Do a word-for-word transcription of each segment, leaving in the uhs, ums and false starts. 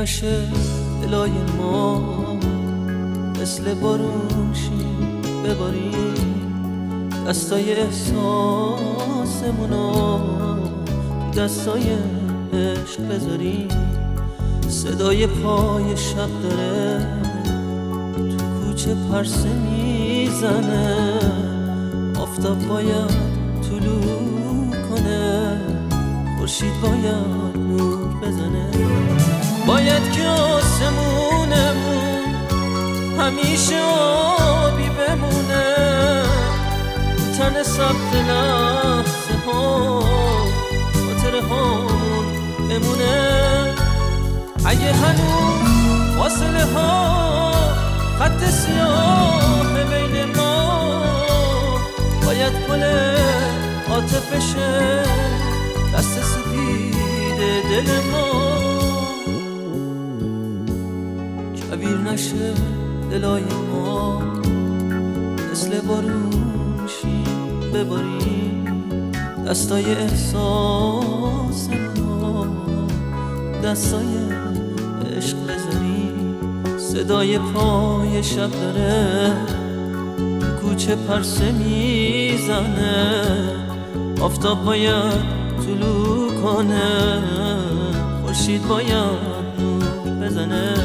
نشه دلای ما مثل بارون شیم بباریم دستای احساسمونو تو دستای عشق بذاریم. صدای پای شب داره تو کوچه پرسه میزنه، آفتاب باید طلوع کنه، خورشید باید نور بزنه. باید که آسمونمون همیشه آبی بمونه، تن سبت لحظه ها خاطره هامون بمونه. اگه هنوز فاصله ها خط سیاه بین ما، باید پل عاطفشه دست سپید دل ما. کبیر نشه دلای ما مثل بارون شیم بباریم دستای احساس ما دستای عشق بذاریم. صدای پای شب داره کوچه پرسه میزنه، آفتاب باید طلوع کنه، خورشید باید نور بزنه.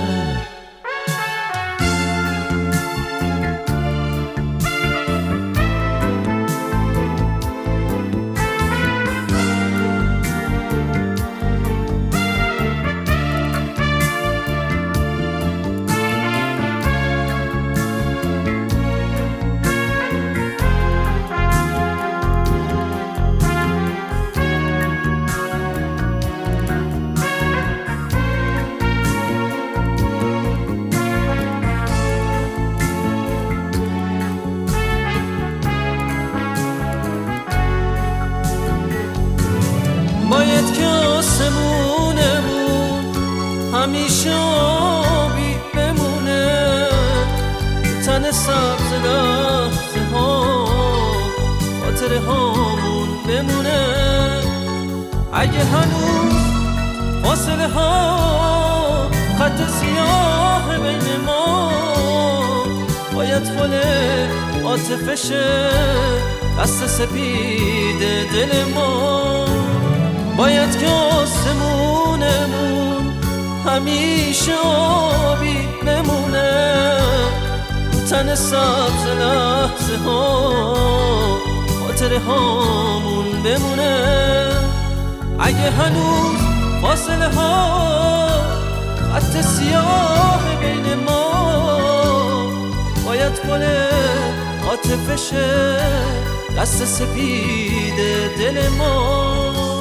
باید که آسمونمون همیشه آبی بمونه، تن سبز لحظه ها خاطره هامون بمونه. اگه هنوز فاصله ها خط سیاه بین ما، باید پل عاطفشه دست سپید دل ما. باید که آسمونمون همیشه آبی بمونه، تن سبز لحظه ها خاطره هامون بمونه. اگه هنوز فاصله ها خط سیاه بین ما، باید پل عاطفشه دست سپید دل ما.